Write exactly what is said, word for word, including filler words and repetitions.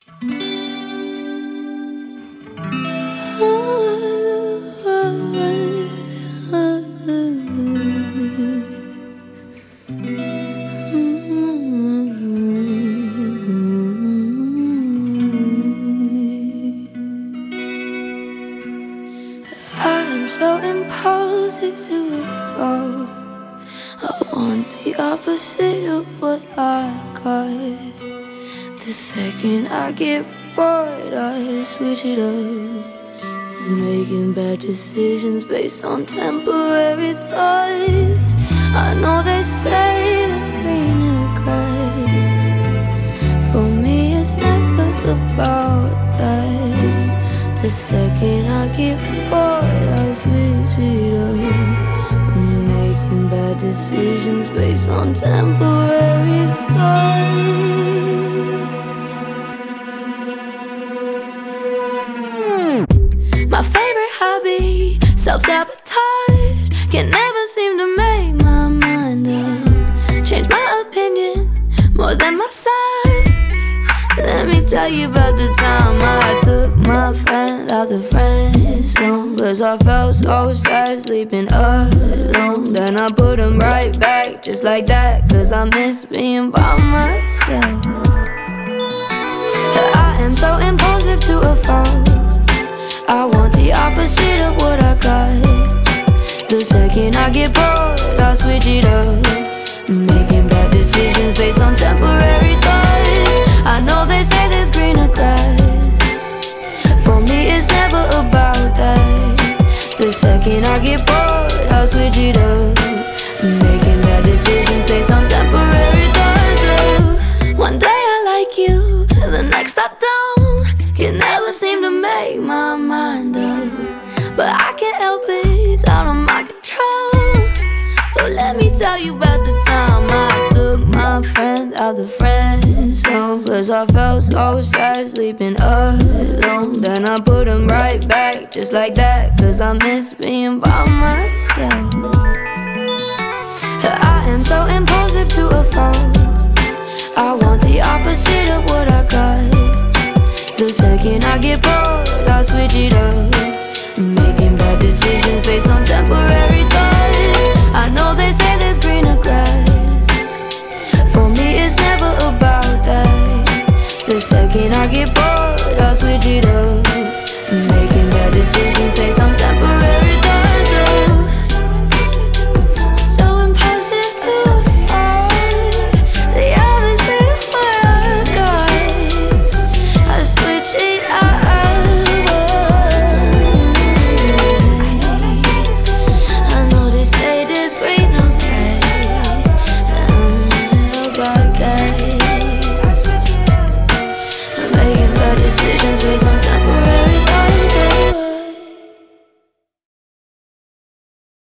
I'm so impulsive to a fault. I want the opposite of what I got. The second I get bored, I switch it up. Making bad decisions based on temporary thoughts. I know they say there's greener grass. For me it's never about that. The second I get bored, I switch it up. Making bad decisions based on temporary thoughts. My favorite hobby, self-sabotage. Can never seem to make my mind up. Change my opinion more than my size. Let me tell you about the time I took my friend out the friend zone. Cause I felt so sad sleeping alone. Then I put him right back just like that. Cause I miss being by myself. I am so impulsive to a fault. I want the opposite of what I got. The second I get bored, I switch it up. Making bad decisions based on temporary thoughts. I know they say there's greener grass. For me it's never about that. The second I get bored, I switch it up. Making bad decisions based on temporary thoughts. Oh, one day I like you, the next I don't. Can never seem to make my mind up. But I can't help it, it's out of my control. So let me tell you about the time I took my friend out the friend zone. Cause I felt so sad sleeping alone. Then I put him right back just like that. Cause I miss being by myself. I am so impulsive to a fault. I want the opposite of what I got. The second I get bored, I switch it up. Making bad decisions based on temporary thoughts. I know they say there's greener grass. For me it's never about that. The second I get bored, I switch it up. Making bad decisions based on